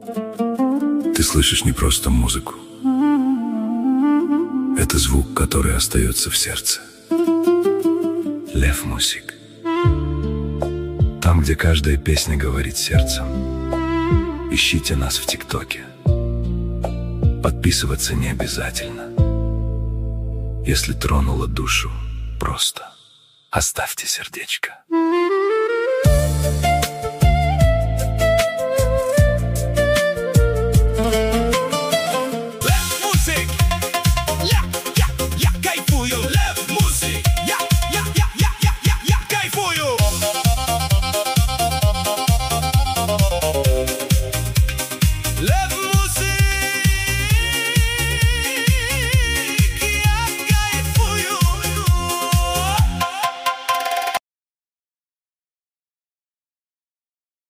Ты слышишь не просто музыку. Это звук, который остается в сердце. Лев Мусик. Там, где каждая песня говорит сердцем. Ищите нас в ТикТоке. Подписываться не обязательно. Если тронуло душу, просто оставьте сердечко.